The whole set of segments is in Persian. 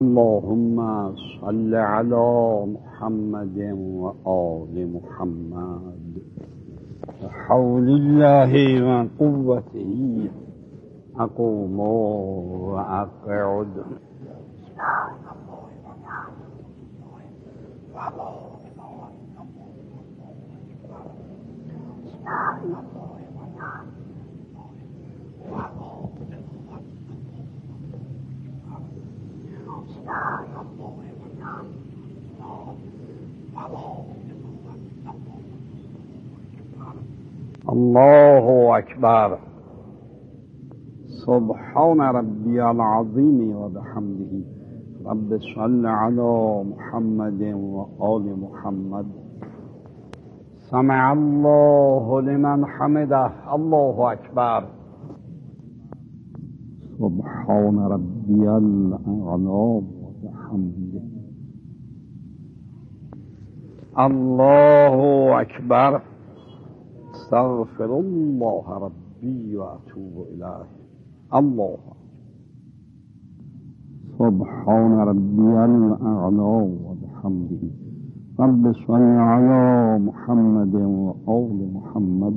اللهم صل على محمد وآل محمد بحول الله وقوته أقوم وأقعد. الله أكبر. سبحان ربي العظيم وبحمده. رب صل على محمد وآل محمد. سمع الله لمن حمده. الله أكبر. سبحان ربي الأعلى وبحمده. الله أكبر. استغفر الله ربي وأتوب إليه. الله سبحان ربي الأعلى وبحمده. رب صل على محمد وآل محمد.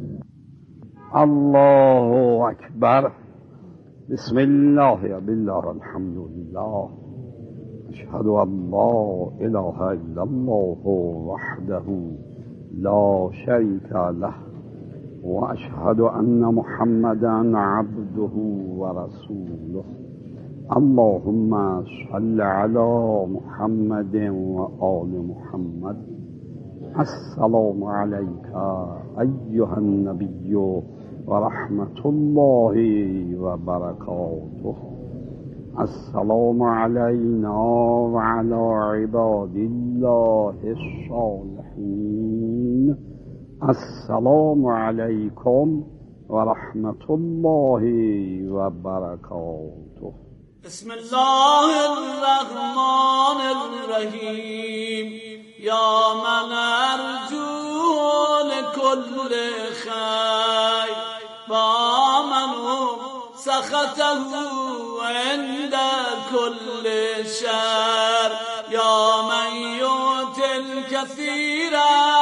الله أكبر. بسم الله بالله الحمد لله. أشهد أن لا إله إلا الله وحده لا شريك له وأشهد أن محمدا عبده ورسوله. اللهم صل على محمد وآل محمد. السلام عليك أيها النبي ورحمة الله وبركاته. السلام علينا وعلى عباد الله الصالحين. السلام عليكم ورحمة الله وبركاته. بسم الله الرحمن الرحيم. يا من أرجو لكل خير ومن سخطه عند كل شر. يا من يؤتي الكثير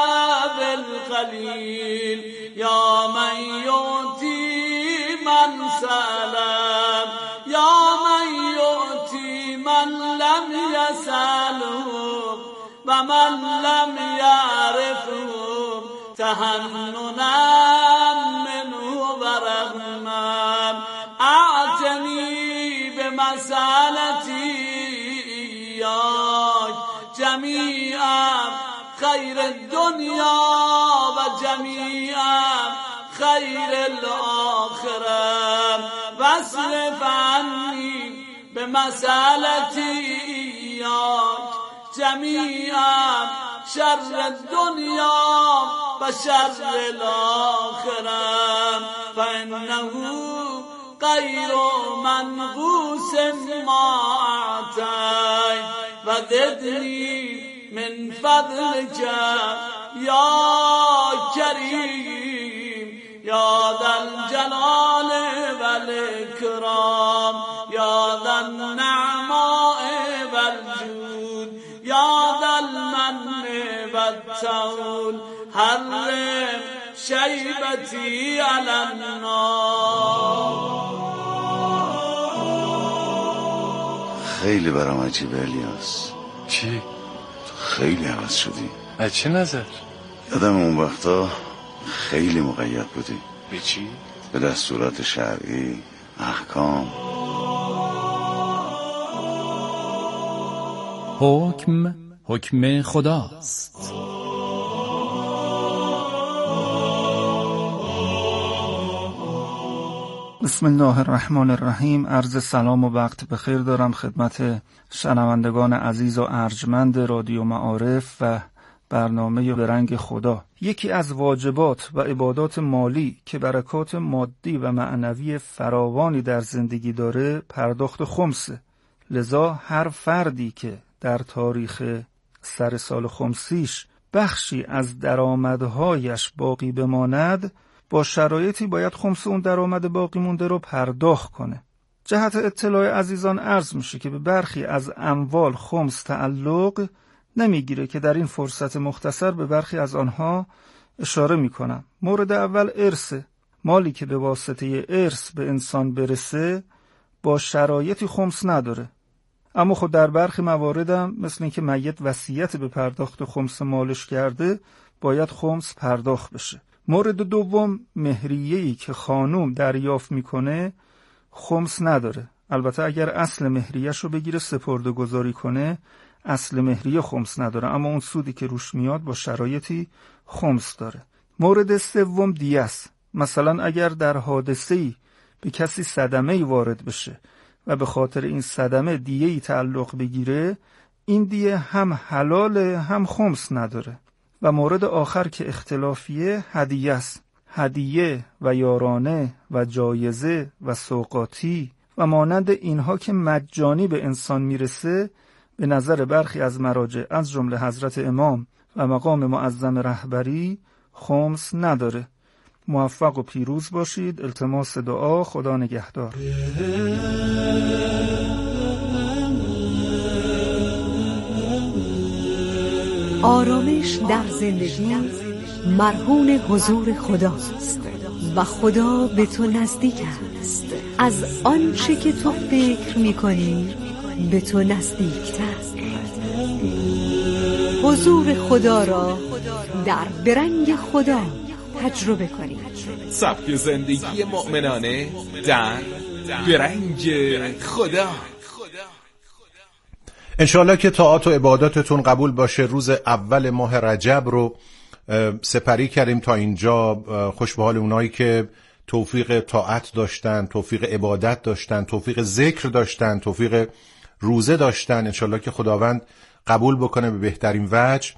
بالقليل. يا من يؤتي من سلم. يا من يؤتي من لم يسأله ومن لم يعرفه تهننا منه ورحمة. أعتني بمسألتي إياك جميعا خير الدنيا وجميعا خير الآخرة. واصرف عني بمسألتي إياك جميعا شر الدنيا وشر الآخرة. فإنه غير منغوص ما أعطيت وزدني من فضلك يا كريم يا ذا الجلال والإكرام يا ذا النعماء والجود يا ذا المن والتول. حرم شيبتي على النار. خیلی برام عجیبه الیاس. چی؟ خیلی عوض شدی. از چه نظر؟ یادم اون وقتا خیلی مقید بودی. به چی؟ به دستورات شرعی، احکام. حکم خداست. بسم الله الرحمن الرحیم. عرض سلام و وقت بخیر دارم خدمت شنوندگان عزیز و ارجمند رادیو معارف و برنامه به رنگ خدا. یکی از واجبات و عبادات مالی که برکات مادی و معنوی فراوانی در زندگی داره پرداخت خمسه. لذا هر فردی که در تاریخ سر سال خمسیش بخشی از درآمدهایش باقی بماند، با شرایطی باید خمس اون درآمد باقی مونده رو پرداخت کنه. جهت اطلاع عزیزان عرض میشه که به برخی از اموال خمس تعلق نمیگیره که در این فرصت مختصر به برخی از آنها اشاره میکنم. مورد اول ارثه. مالی که به واسطه ارث به انسان برسه با شرایطی خمس نداره، اما خود در برخی مواردم مثل اینکه میت وصیت به پرداخت خمس مالش کرده باید خمس پرداخت بشه. مورد دوم مهریه‌ای که خانوم دریافت میکنه خمس نداره. البته اگر اصل مهریه‌ش رو بگیره سپرده گذاری کنه اصل مهریه خمس نداره، اما اون سودی که روش میاد با شرایطی خمس داره. مورد سوم دیه است. مثلا اگر در حادثه‌ای به کسی صدمه‌ای وارد بشه و به خاطر این صدمه دیه‌ای تعلق بگیره، این دیه هم حلاله هم خمس نداره. و مورد آخر که اختلافیه هدیه است. هدیه و یارانه و جایزه و سوغاتی و مانند اینها که مجانی به انسان میرسه به نظر برخی از مراجع از جمله حضرت امام و مقام معظم رهبری خمس نداره. موفق و پیروز باشید. التماس دعا. خدا نگهدار. آرامش در زندگی مرهون حضور خداست و خدا به تو نزدیک است. از آنچه که تو فکر می‌کنی به تو نزدیک‌تر. حضور خدا را در برنگ خدا تجربه کنید. سبک زندگی مؤمنانه در برنگ خدا. انشالله که طاعات و عباداتتون قبول باشه. روز اول ماه رجب رو سپری کردیم تا اینجا. خوش به حال اونایی که توفیق طاعت داشتن، توفیق عبادت داشتن، توفیق ذکر داشتن، توفیق روزه داشتن. انشالله که خداوند قبول بکنه به بهترین وجه.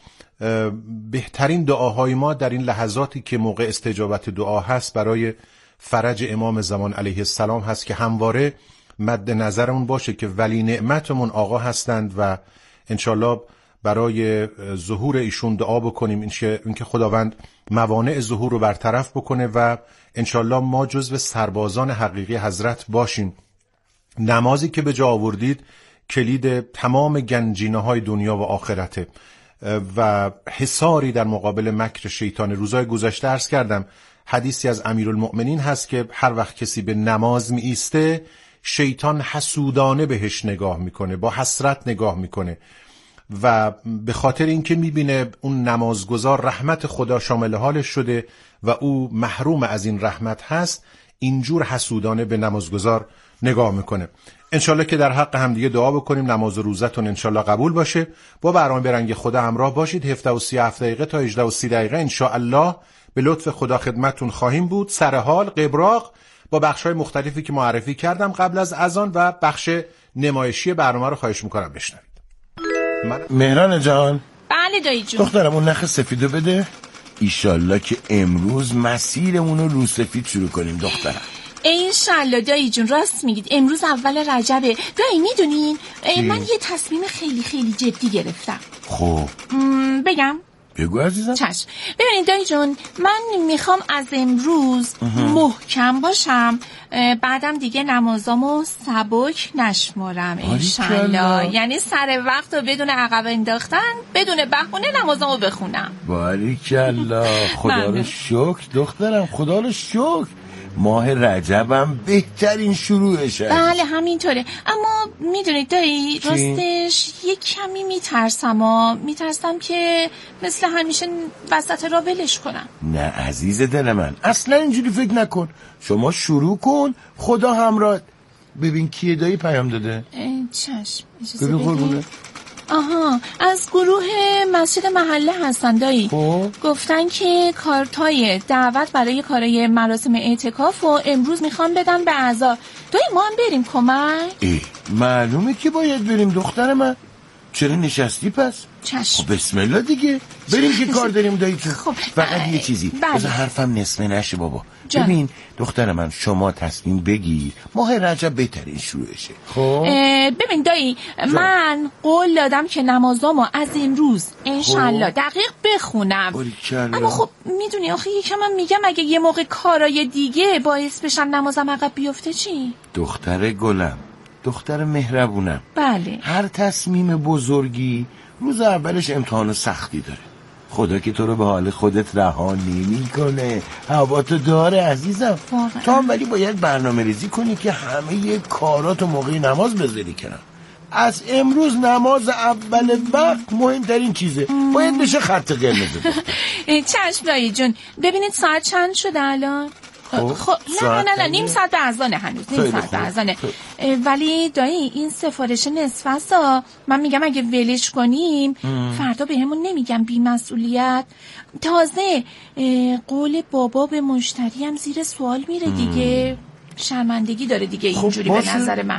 بهترین دعاهای ما در این لحظاتی که موقع استجابت دعا هست برای فرج امام زمان علیه السلام هست که همواره مد نظرمون باشه که ولی نعمتمون آقا هستند و انشالله برای ظهور ایشون دعا بکنیم اینکه خداوند موانع ظهور رو برطرف بکنه و انشالله ما جزو سربازان حقیقی حضرت باشیم. نمازی که به جا آوردید کلید تمام گنجینه‌های دنیا و آخرته و حصاری در مقابل مکر شیطان. روزهای گذشته عرض کردم حدیثی از امیرالمؤمنین هست که هر وقت کسی به نماز می ایسته شیطان حسودانه بهش نگاه میکنه، با حسرت نگاه میکنه و به خاطر اینکه میبینه اون نمازگزار رحمت خدا شامل حالش شده و او محروم از این رحمت هست، اینجور حسودانه به نمازگزار نگاه میکنه. انشالله که در حق همدیگه دعا بکنیم نماز و روزتون انشالله قبول باشه. با برنامه برنگ خدا همراه باشید. 17:37 دقیقه تا 18:30 دقیقه انشاءالله به لطف خدا خدمتتون خواهیم بود. سر حال قبراق با بخش‌های مختلفی که معرفی کردم قبل از اذان و بخش نمایشی برنامه رو خواهش می‌کنم بشنوید. مهران جان. بله دایی جون. دخترم اون نخ سفیدو بده. ایشالله که امروز مسیرمون رو رو سفید شروع کنیم دخترم. انشالله دایی جون، راست میگید امروز اول رجبه. دایی میدونین من یه تصمیم خیلی خیلی جدی گرفتم. خب بگم؟ بگو عزیزم. چشم. ببینید دایی جون، من میخوام از امروز محکم باشم، بعدم دیگه نمازامو سبک نشمارم انشالله. یعنی سر وقت و بدون عقب انداختن، بدون بهونه نمازامو بخونم. باریکالله. خدا رو شکر دخترم، خدا رو شکر. ماه رجبم بهترین شروعشه. بله همینطوره. اما میدونید دایی راستش یک کمی میترسم که مثل همیشه وسط را ولش کنم. نه عزیز دل من، اصلا اینجوری فکر نکن. شما شروع کن، خدا همراه. ببین کیه دایی پیام داده. چشم ببین قربونه. آها، از گروه مسجد محله هستن دایی. گفتن که کارتای دعوت برای کارای مراسم اعتکاف و امروز میخوان بدن به اعضا. دایی ما هم بریم کمک؟ معلومه که باید بریم دختر من. چرا نشستی پس؟ چشم. خب بسم الله دیگه، بریم که کار داریم دایی تو. خب فقط یه چیزی بذار حرفم نصفه نشه بابا. ببین دختر من، شما تصمیم بگیر، ماه رجب بهترین شروعشه. خب ببین دایی، من قول دادم که نمازامو از امروز انشالله دقیق بخونم. اما خب میدونی آخه یکم من میگم اگه یه موقع کارای دیگه باعث بشم نمازم عقب بیفته چی؟ دختر گلم، دختر مهربونم، بله، هر تصمیم بزرگی روز اولش امتحان سختی داره. خدا که تو رو به حال خودت رها نمی‌کنه، هواتو داره عزیزم. تو هم ولی باید برنامه ریزی کنی که همه کاراتو موقع نماز بذاری کنن. از امروز نماز اول وقت مهمترین چیزه، باید بشه خط قرمز. چشم دایی جون. ببینید ساعت چند شده الان؟ خب نه نیم ساعت به اذانه، هنوز نیم ساعت به اذانه. ولی دایی این سفارش نصف هستا، من میگم اگه ولش کنیم فردا بهمون نمیگم بی‌مسئولیت. تازه قول بابا به مشتری هم زیر سوال میره دیگه، شرمندگی داره دیگه اینجوری به نظر من.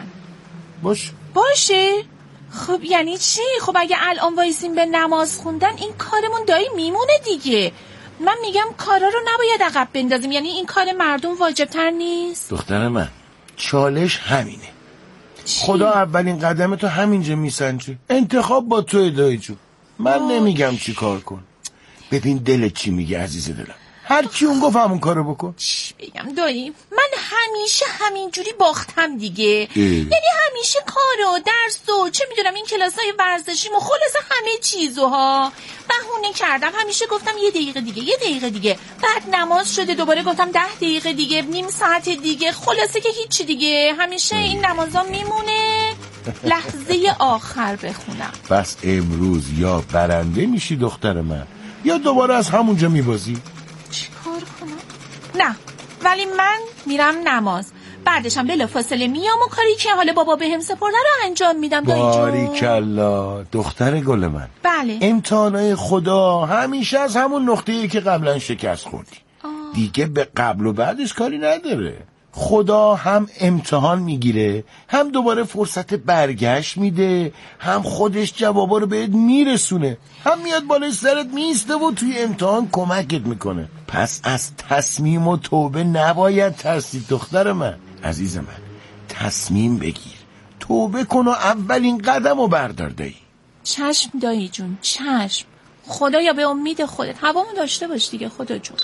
باشه؟ خب یعنی چی؟ خب اگه الان وایسیم به نماز خوندن این کارمون دایی میمونه دیگه. من میگم کارا رو نباید عقب بندازیم، یعنی این کار مردم واجبتر نیست؟ دختر من، چالش همینه. خدا اولین قدم تو همینجا میسنجه، انتخاب با تو دایی جون. من نمیگم چی کار کن، ببین دلت چی میگه عزیز دلم، هر کی اون گفت همون کارو بکن. بگم دایی، من همیشه همینجوری باختم دیگه. یعنی همیشه کار و درس و چه میدونم این کلاسای ورزشیم و خلاصه همه چیزوها بهونه کردم. همیشه گفتم یه دقیقه دیگه، بعد نماز شده دوباره گفتم 10 دقیقه دیگه، نیم ساعت دیگه، خلاصه که هیچی دیگه. همیشه این نمازا میمونه لحظه آخر بخونم. بس امروز یا برنده میشی دختر من، یا دوباره از همونجا میبازی. چی کار کنم؟ نه، ولی من میرم نماز، بعدشم بلافاصله میام و کاری که حالا بابا بهم سپرده رو انجام میدم. باریکلا دختر گل من. بله، امتحانای خدا همیشه از همون نقطه‌ای که قبلا شکست خوردی دیگه به قبل و بعدش کاری نداره. خدا هم امتحان میگیره، هم دوباره فرصت برگشت میده، هم خودش جوابا رو بهت میرسونه، هم میاد بالای سرت میسته و توی امتحان کمکت میکنه. پس از تصمیم و توبه نباید ترسید دختر من. عزیز من، تصمیم بگیر، توبه کن و اولین قدم رو بردار دایی. چشم دایی جون، چشم. خدایا به امید خودت هوامو داشته باش دیگه خدا جون.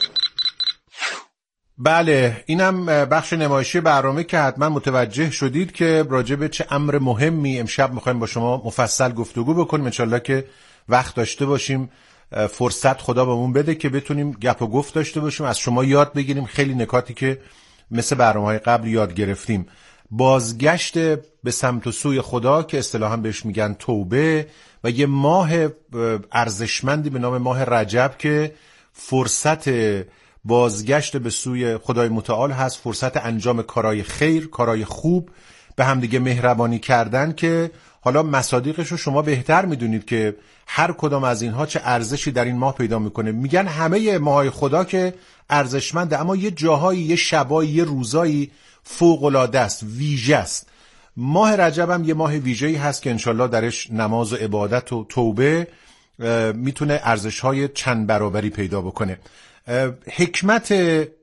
بله، اینم بخش نمایشی برنامه که حتما متوجه شدید که راجع به چه امر مهمی امشب میخوایم با شما مفصل گفتگو بکنیم. انشالله که وقت داشته باشیم، فرصت خدا بهمون بده که بتونیم گپ و گفت داشته باشیم، از شما یاد بگیریم خیلی نکاتی که مثل برنامه‌های قبل یاد گرفتیم. بازگشت به سمت و سوی خدا که اصطلاحاً بهش میگن توبه، و یه ماه ارزشمندی به نام ماه رجب که فرصت بازگشت به سوی خدای متعال هست، فرصت انجام کارهای خیر، کارهای خوب، به همدیگه مهربانی کردن، که حالا مصادیقش رو شما بهتر میدونید که هر کدام از اینها چه ارزشی در این ماه پیدا میکنه. میگن همه ماهای خدا که ارزشمنده، اما یه جاهایی، یه شبایی، یه روزایی فوق‌العاده است، ویژه است. ماه رجب هم یه ماه ویژه‌ای هست که انشالله درش نماز و عبادت و توبه میتونه ارزش‌های چند برابری پیدا بکنه. حکمت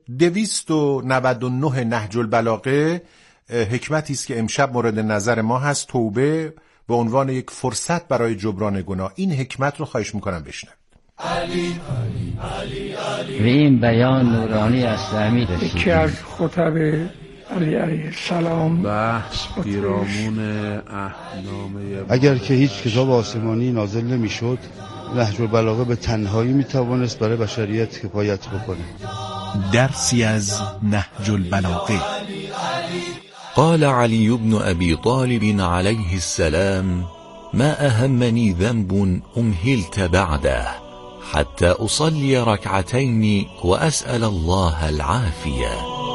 299 نهج البلاغه حکمتی است که امشب مورد نظر ما هست، توبه به عنوان یک فرصت برای جبران گناه. این حکمت رو خواهش میکنم بشنوید. و این بیان نورانی اسلامی رسید. یکی از خطب علی علیه السلام بحث پیرامون احنامه اگر که هیچ کتاب آسمانی نازل نمیشد، نهج البلاغه به تنهایی میتوانست برای بشریت کفایت بکنه. درسی از نهج البلاغه. قال علي بن أبي طالب عليه السلام: ما أهمني ذنب أمهلت بعده حتى أصلي ركعتين وأسأل الله العافية.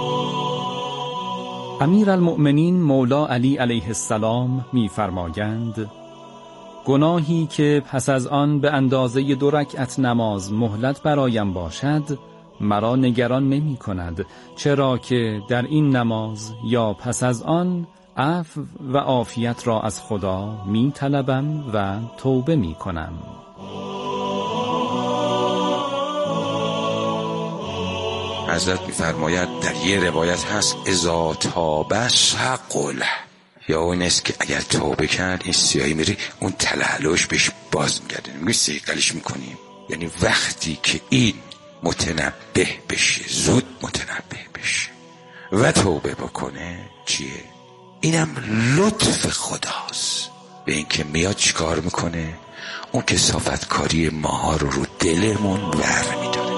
امیرالمؤمنین مولا علی علیه السلام می‌فرمایند: گناهی که پس از آن به اندازه 2 رکعت نماز مهلت برایم باشد مرا نگران نمی کند، چرا که در این نماز یا پس از آن عفو و عافیت را از خدا می طلبم و توبه می کنم. حضرت می‌فرماید در یه روایت هست اذا تاب سقل، یا اون است که اگر توبه کرد این سیاهی میری اون تلهلوش بهش باز میگرده، میگه سیقلش میکنیم. یعنی وقتی که این متنبه بشه، زود متنبه بشه و توبه بکنه، چیه؟ اینم لطف خداست به این که میاد چیکار میکنه؟ اون کثافتکاری ماها رو دلمون ور میداره.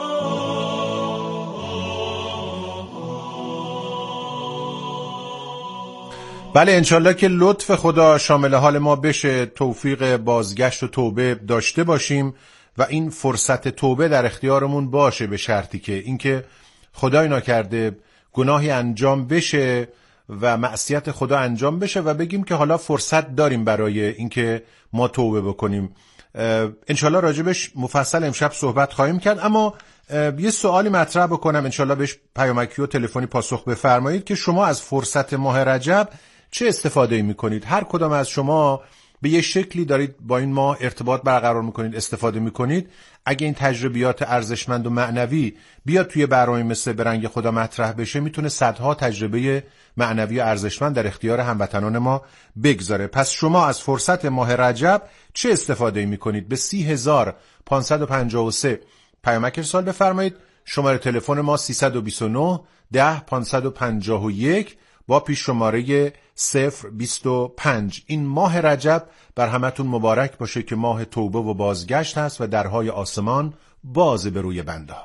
بله، انشالله که لطف خدا شامل حال ما بشه، توفیق بازگشت و توبه داشته باشیم و این فرصت توبه در اختیارمون باشه، به شرطی که اینکه خدای ناکرده گناهی انجام بشه و معصیت خدا انجام بشه و بگیم که حالا فرصت داریم برای اینکه ما توبه بکنیم. انشالله راجبش مفصل امشب صحبت خواهیم کرد، اما یه سوالی مطرح بکنم، انشالله بهش پیامکی و تلفنی پاسخ بفرمایید که شما از فرصت ماه رجب چه استفاده میکنید؟ هر کدام از شما به یه شکلی دارید با این ماه ارتباط برقرار میکنید، استفاده میکنید. اگه این تجربیات ارزشمند و معنوی بیاد توی برنامه مثل به رنگ خدا مطرح بشه، میتونه صدها تجربه معنوی و ارزشمند در اختیار هموطنان ما بگذاره. پس شما از فرصت ماه رجب چه استفاده میکنید؟ به 30553 پیامک ارسال بفرمایید. شماره تلفن ما 329 10 551 با پیش شماره 025. این ماه رجب بر همتون مبارک باشه که ماه توبه و بازگشت هست و درهای آسمان باز به روی بنده.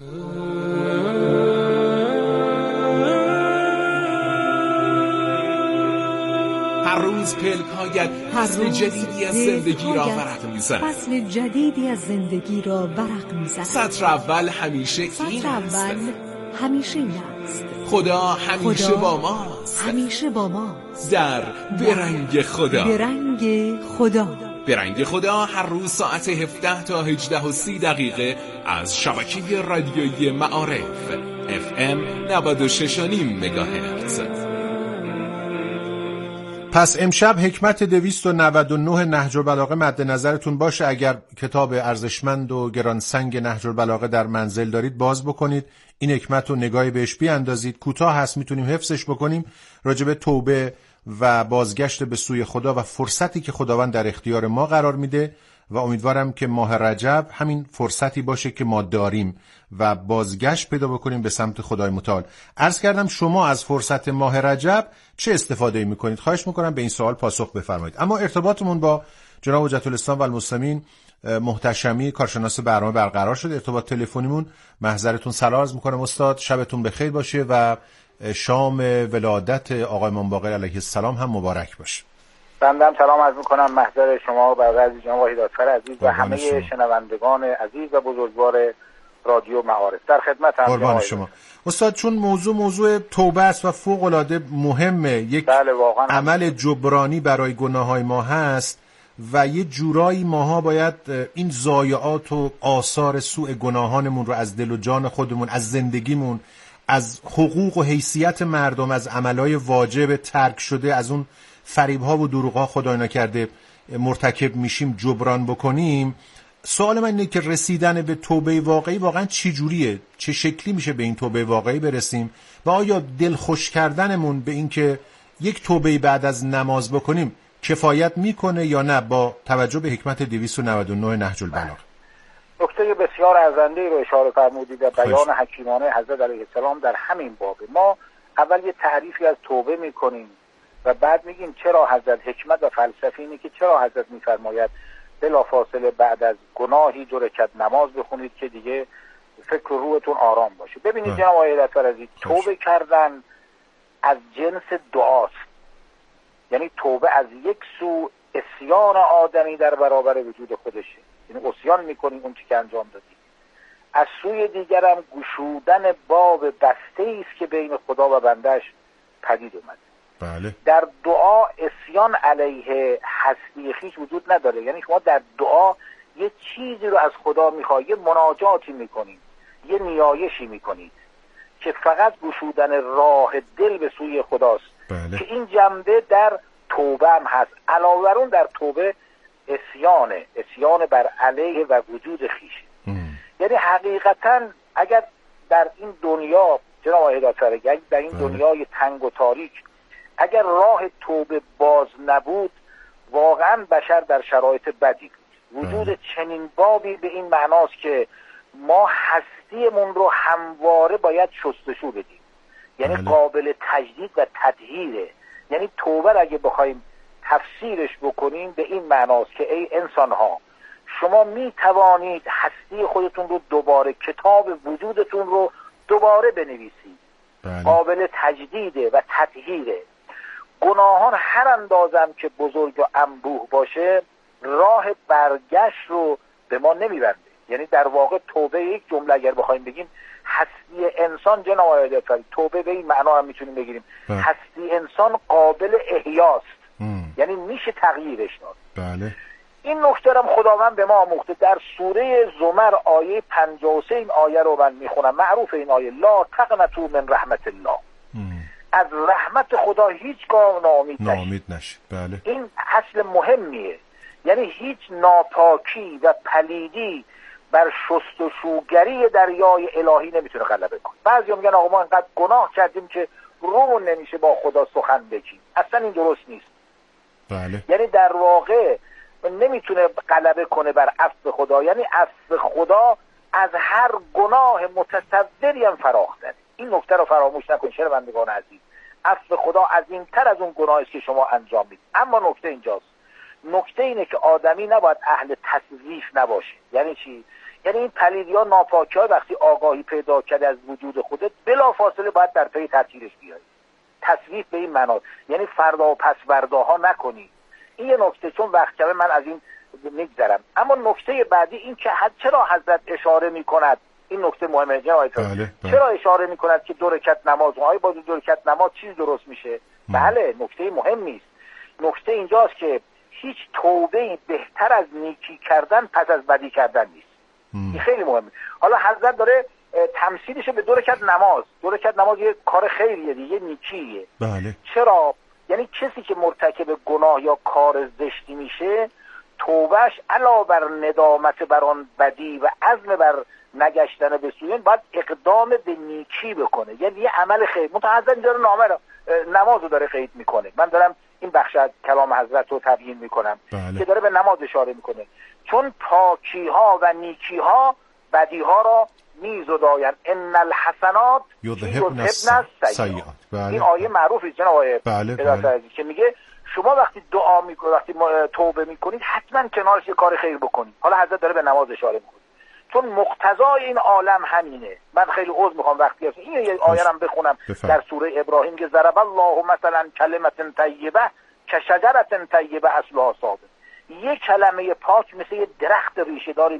هر روز پلک‌هایت فصل جدیدی از زندگی را ورق می‌زند. فصل جدیدی از زندگی را ورق می‌زند. سطر اول همیشه این است. همیشه این است. خدا همیشه با ماست. همیشه با ماست. در برنگ خدا. برنگ خدا. برنگ خدا هر روز ساعت 17 تا 18:30 دقیقه از شبکه رادیویی معارف FM 96.5 مگاهرتز. پس امشب حکمت 299 نهج البلاغه مد نظرتون باشه. اگر کتاب ارزشمند و گرانسنگ نهج البلاغه در منزل دارید باز بکنید، این حکمت رو نگاهی بهش بیاندازید. کوتاه هست، میتونیم حفظش بکنیم، راجب توبه و بازگشت به سوی خدا و فرصتی که خداوند در اختیار ما قرار میده و امیدوارم که ماه رجب همین فرصتی باشه که ما داریم و بازگشت پیدا بکنیم به سمت خدای متعال. عرض کردم شما از فرصت ماه رجب چه استفاده میکنید؟ خواهش میکنم به این سوال پاسخ بفرمایید. اما ارتباطمون با جناب حجت الاسلام و المسلمین محتشمی کارشناس برنامه برقرار شد. ارتباط تلفنیمون، محضرتون سلام عرض میکنم استاد، شبتون بخیر باشه و شام ولادت آقای امام باقر علیه السلام هم مبارک باشه. بندم سلام عرض میکنم محضر شما و برادر عزیز جناب وحیدآتفر عزیز و همه شنوندگان عزیز و بزرگوار رادیو معارف. در خدمتم. قربان شما استاد. چون موضوع توبه است و فوق العاده مهمه، یک عمل جبرانی برای گناههای ما هست و یه جورایی ماها باید این ضایعات و آثار سوء گناهانمون رو از دل و جان خودمون، از زندگیمون، از حقوق و حیثیت مردم، از عملهای واجب ترک شده، از اون فریب‌ها و دروغ‌ها خدای نکرده مرتکب میشیم جبران بکنیم. سوال من اینه که رسیدن به توبه واقعی واقعا چی جوریه؟ چه شکلی میشه به این توبه واقعی برسیم؟ و آیا دل خوش کردنمون به این که یک توبه بعد از نماز بکنیم کفایت میکنه یا نه با توجه به حکمت 299 نهج البلاغه؟ نکته بسیار ارزنده رو اشاره فرمودید و بیان حکیمانه حضرت علیه السلام در همین بابه. ما اول یه تعریفی از توبه میکنیم و بعد میگیم چرا حضرت، حکمت و فلسفه اینه که چرا حضرت میفرماید بلافاصله بعد از گناهی 2 رکعت نماز بخونید که دیگه فکر و روحتون آرام باشه. ببینید جناب آقای دکتر عزیز، توبه کردن از جنس دعاست. یعنی توبه از یک سو عصیان آدمی در برابر وجود خودشه، یعنی عصیان میکنیم اون چی که انجام دادیم. از سوی دیگرم گشودن باب بسته است که بین خدا و بندش پدید اومده. بله. در دعا عصیان علیه هستی خویش وجود نداره. یعنی شما در دعا یه چیزی رو از خدا میخوای، یه مناجاتی میکنید، یه نیایشی میکنید که فقط گشودن راه دل به سوی خداست. بله. که این جنبه در توبه هم هست. علاوه بر اون در توبه اسیان بر علیه و وجود خیشه. یعنی حقیقتا اگر در این دنیا جناب آقای هدایت فرجی، در این دنیای تنگ و تاریک اگر راه توبه باز نبود، واقعا بشر در شرایط بدی بود. وجود چنین بابی به این معناست که ما هستیمون رو همواره باید شستشو بدیم، یعنی قابل تجدید و تطهیره. یعنی توبه را اگه بخوایم تفسیرش بکنیم به این معناست که ای انسان ها، شما می توانید هستی خودتون رو دوباره، کتاب وجودتون رو دوباره بنویسید. قابل تجدیده و تطهیره. گناهان هر اندازم که بزرگ و انبوه باشه راه برگشت رو به ما نمیبنده. یعنی در واقع توبه، یک جمله اگر بخوایم بگیم، هستی انسان، جناب آقای فرید، توبه به این معنا هم میتونیم بگیریم هستی انسان قابل احیاست. یعنی میشه تغییرش داد. بله. این نکته هم خداوند به ما آموخته در سوره زمر آیه 53. این آیه رو من میخونم، معروف این آیه: لا تقنطوا من رحمت الله. از رحمت خدا هیچگاه ناامید نشید. بله. این اصل مهمیه. یعنی هیچ ناپاکی و پلیدی بر شستشوگری دریای الهی نمیتونه غلبه کنه. بعضیا میگن آقا ما انقدر گناه کردیم که رومون نمیشه با خدا سخن بگیم. اصلا این درست نیست. بله. یعنی در واقع نمیتونه غلبه کنه بر عفو خدا. یعنی عفو خدا از هر گناه متصوری هم فراختره. این نکته رو فراموش نکنید شنوندگان عزیز. عفو خدا عظیم‌تر از اون گناهی است که شما انجام میدید. اما نکته اینجاست. نکته اینه که آدمی نباید اهل تصویف نباشه. یعنی چی؟ یعنی این پلیدی‌ها، ناپاکی‌ها وقتی آگاهی پیدا کرده از وجود خودت، بلافاصله باید در پی تطهیرش بیایی. تصویف به این معنا، یعنی فردا و پس فرداها نکنی. این یه نکته، چون وقت کمه من از این میگذرم. اما نکته بعدی این که چرا حضرت اشاره میکند، این نکته مهمه جناب. چرا اشاره میکند که 2 رکعت نماز، با 2 رکعت نماز چیز درست میشه؟ بله، نکته مهمی است. نکته اینجاست که هیچ توبه‌ای بهتر از نیکی کردن پس از بدی کردن نیست. این خیلی مهمه. حالا حضرت داره تمثیلش به 2 رکعت نماز. 2 رکعت نماز یه کار خیریه دیگه، نیکیه. بله. چرا؟ یعنی کسی که مرتکب گناه یا کار زشتی میشه، توبهش علاوه بر ندامت بر آن بدی و عزم بر نگشتن به سوی اون، باید اقدام به نیکی بکنه. یعنی یه عمل خیر. متعهد اینجا نماز رو داره قید میکنه. من دارم این بخش از کلام حضرت رو تبیین میکنم. بله. که داره به نماز اشاره میکنه. چون پاکی ها و نیکی ها بدی ها را میزداین. ان الحسنات یذهبن السیئات. این آیه معروفه جناب آقای عزیز که میگه شما وقتی دعا میکنید، وقتی توبه میکنید، حتما کنارش یه کار خیر بکنید. حالا حضرت داره به نماز اشاره میکنه، چون مقتضای این عالم همینه. من خیلی عذر میخوام وقتی هست این یه آیه هم بخونم در سوره ابراهیم که ضرب الله مثلا کلمه طیبه کشجره طیبه اصلها ثابت. یه کلمه پاک مثل یه درخت ریشه داری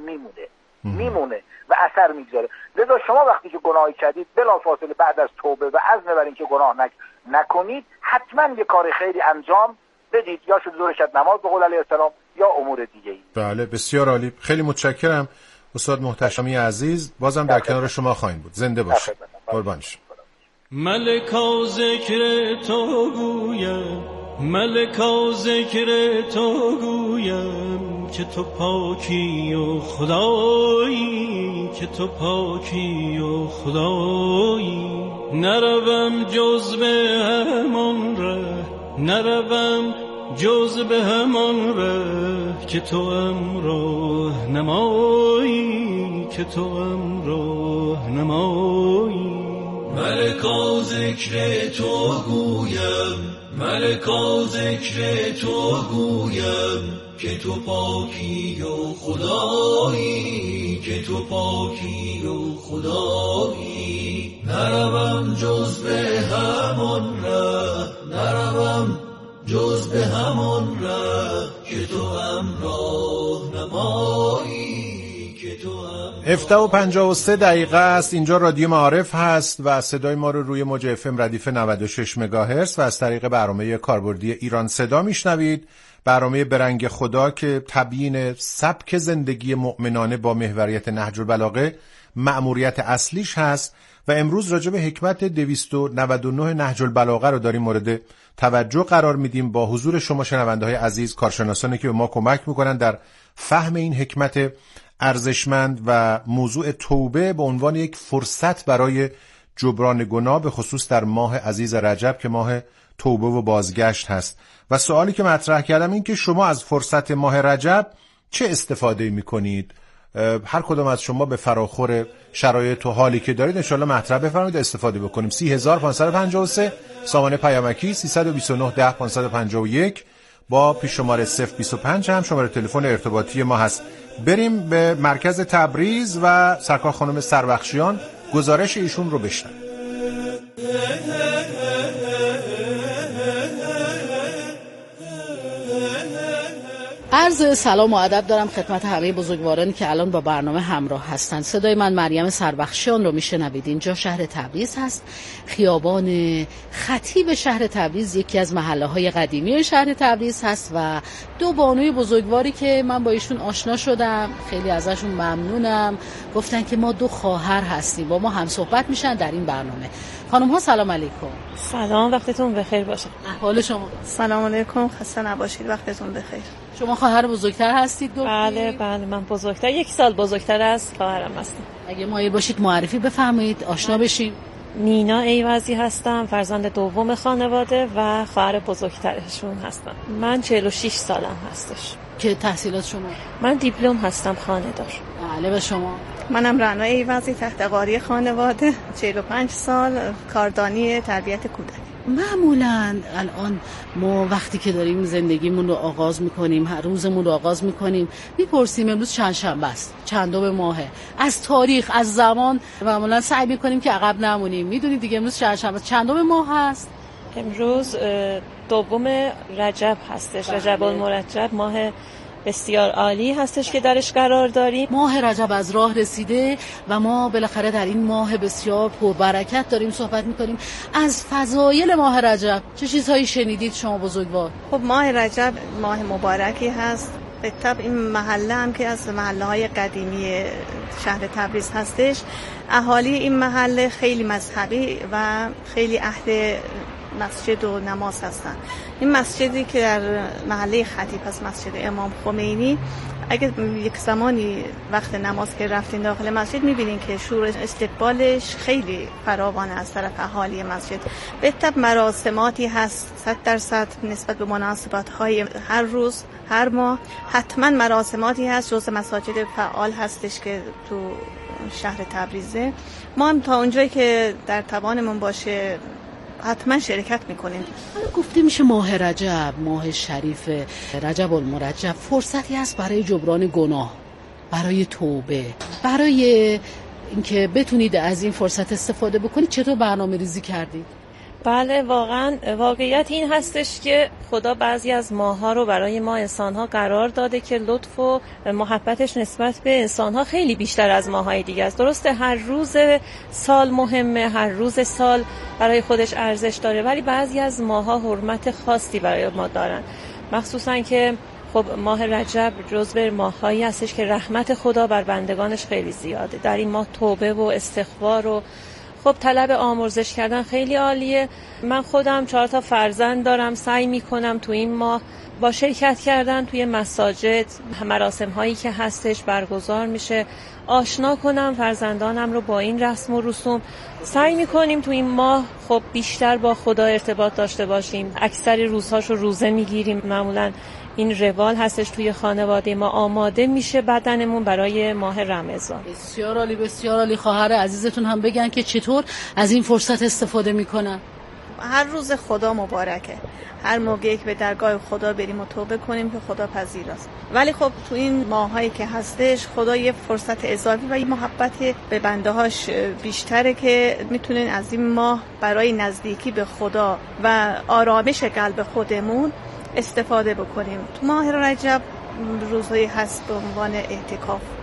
میمونه و اثر میگذاره. لذا شما وقتی که گناهی کردید، بلافاصله بعد از توبه و عزم بر اینکه گناه نکنید، حتما یه کار خیری انجام بدید، یا شد 2 رکعت نماز به قول علیه السلام یا امور دیگه ای. بله، بسیار عالی. خیلی متشکرم استاد محتشمی عزیز. بازم در کنار شما خواهیم بود. زنده باشید. قربانش. ملکا ذکر تو گویم، ملکا ذکر تو گویم که تو پاکی و خدایی، که تو پاکی و خدایی. نروم جز به همان ره، نروم جز به همان ره که تو امراه نمایی، که تو امراه نمایی. ملکا ذکر تو گویم، ملکا ذکر تو گویم که تو پاکی و خدایی، که تو پاکی و خدایی. نروم جز به همان ره، نروم جز به همان ره که تو همراه نمایی، که تو 7:53 است. اینجا رادیو معارف هست و صدای ما رو روی موج FM ردیف 96 مگاهرتز و از طریق برنامه کاربردی ایران صدا میشنوید. برنامه برنگ خدا که تبیین سبک زندگی مؤمنانه با محوریت نهج البلاغه مأموریت اصلیش هست و امروز راجع به حکمت 299 نهج البلاغه رو داریم مورد توجه قرار میدیم با حضور شما شنونده‌های عزیز، کارشناسانی که به ما کمک میکنن در فهم این حکمت ارزشمند و موضوع توبه به عنوان یک فرصت برای جبران گناه، به خصوص در ماه عزیز رجب که ماه توبه و بازگشت هست. و سوالی که مطرح کردم این که شما از فرصت ماه رجب چه استفاده میکنید؟ هر کدام از شما به فراخور شرایط و حالی که دارید انشالله مطرح بفرمایید استفاده بکنیم. 30553 سامانه پیامکی 329 10 551 با پیش شماره 025 هم شماره تلفن ارتباطی ما هست. بریم به مرکز تبریز و سرکار خانم سربخشیان گزارش ایشون رو بشنویم. عرض سلام و ادب دارم خدمت همه بزرگوارانی که الان با برنامه همراه هستند. صدای من مریم سربخشیان رو میشنوید. اینجا شهر تبریز هست، خیابان خطیب شهر تبریز یکی از محله‌های قدیمی شهر تبریز هست و دو بانوی بزرگواری که من با ایشون آشنا شدم، خیلی ازشون ممنونم. گفتن که ما دو خواهر هستیم، با ما هم صحبت میشن در این برنامه. خانم ها سلام علیکم. سلام، وقتتون بخیر باشه. احوال شما؟ سلام علیکم، خسته نباشید، وقتتون بخیر. شما خواهر بزرگتر هستید؟ بله من بزرگتر، 1 سال بزرگتر از خواهرم هستم. اگه مایل باشید معرفی بفرمایید، آشنا بشیم. نینا ایوزی هستم، فرزند دوم خانواده و خواهر بزرگترشون هستم. من 46 سالم هستش. که تحصیلات شما؟ من دیپلم هستم خانه‌دار. بله. و شما؟ منم رعنا ایوزی، تحت قاری خانواده، 45 سال، کاردانی تربیت کودک. معمولاً الان ما وقتی که داریم زندگیمون رو آغاز میکنیم، هر روزمون رو آغاز میکنیم، میپرسیم امروز چند شنبه است، چندم ماهه، از تاریخ، از زمان معمولاً سعی میکنیم که عقب نمونیم. میدونید دیگه امروز چندم ماه هست؟ امروز 2 رجب هستش. رجب المرجب، ماه بسیار عالی هستش که درش قرار داریم. ماه رجب از راه رسیده و ما بالاخره در این ماه بسیار پربرکت داریم صحبت میکنیم. از فضایل ماه رجب چه چیزهایی شنیدید شما بزرگوار؟ خب ماه رجب ماه مبارکی هست. به طبع این محله هم که از محله‌های قدیمی شهر تبریز هستش، اهالی این محله خیلی مذهبی و خیلی اهل مسجد و نماز هستن. این مسجدی که در محله خطیب هست، مسجد امام خمینی، اگه یک زمانی وقت نماز که رفتین داخل مسجد میبینین که شور استقبالش خیلی فراوان از طرف اهالی مسجد. به طب مراسماتی هست 100% نسبت به مناسبت‌های هر روز، هر ماه حتما مراسماتی هست. جزء مساجد فعال هستش که تو شهر تبریزه. ما هم تا اونجایی که در توانمون باشه حتما شرکت میکنیم. گفته میشه ماه رجب، ماه شریف رجب المرجب، فرصتی است برای جبران گناه، برای توبه، برای اینکه بتونید از این فرصت استفاده بکنید. چطور برنامه ریزی کردید؟ بله، واقعا واقعیت این هستش که خدا بعضی از ماها رو برای ما انسان‌ها قرار داده که لطف و محبتش نسبت به انسان‌ها خیلی بیشتر از ماهای دیگه است. درسته هر روز سال مهمه، هر روز سال برای خودش ارزش داره، ولی بعضی از ماها حرمت خاصی برای ما دارن. مخصوصا که خب ماه رجب جزو ماهایی هستش که رحمت خدا بر بندگانش خیلی زیاده. در این ماه توبه و استغفار و خب طلب آمرزش کردن خیلی عالیه. من خودم 4 فرزند دارم، سعی میکنم تو این ماه با شرکت کردن توی مساجد، مراسم هایی که هستش برگزار میشه، آشنا کنم فرزندانم رو با این رسم و رسوم. سعی میکنیم تو این ماه خب بیشتر با خدا ارتباط داشته باشیم. اکثر روزهاشو روزه میگیریم. معمولا این روال هستش توی خانواده ما، آماده میشه بدنمون برای ماه رمضان. بسیار عالی، بسیار عالی. خواهر عزیزتون هم بگن که چطور از این فرصت استفاده میکنن. هر روز خدا مبارکه، هر موقعی که به درگاه خدا بریم و توبه کنیم که خدا پذیر است. ولی خب تو این ماهایی که هستش خدا یه فرصت اضافی و یه محبت به بنده‌هاش بیشتره که میتونین از این ماه برای نزدیکی به خدا و آرامش قلب خودمون استفاده بکنیم. تو ماه رجب روزهایی هست به عنوان اعتکاف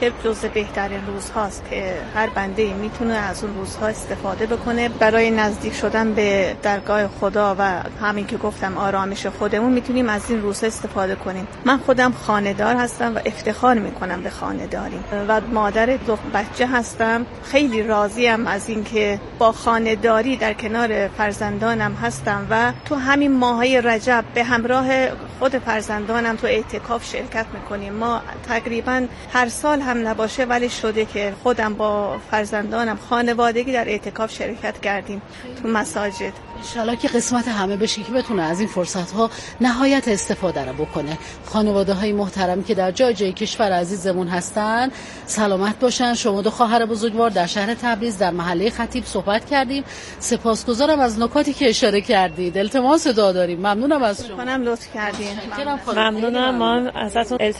که جزو بهترین روزهاست که هر بنده میتونه از اون روزها استفاده بکنه برای نزدیک شدن به درگاه خدا و همین که گفتم آرامش خودمون میتونیم از این روزها استفاده کنیم. من خودم خانه‌دار هستم و افتخار میکنم به خانه‌داری و مادر 2 بچه هستم. خیلی راضیم از اینکه با خانه‌داری در کنار فرزندانم هستم و تو همین ماهای رجب به همراه خود فرزندانم تو اعتکاف شرکت میکنیم. ما تقریبا هر سال هم نباشه ولی شده که خودم با فرزندانم خانوادگی در اعتکاف شرکت کردیم تو مساجد. انشالله که قسمت همه بشه که بتونه از این فرصت ها نهایت استفاده رو بکنه. خانواده های محترم که در جای کشور عزیزمون هستن سلامت باشن. شما 2 خواهر بزرگوار در شهر تبریز در محله خطیب صحبت کردیم. سپاسگزارم از نکاتی که اشاره کردید. التماس دعا داریم. ممنونم از شما. منم لطف کردین. ممنونم. ما ازتون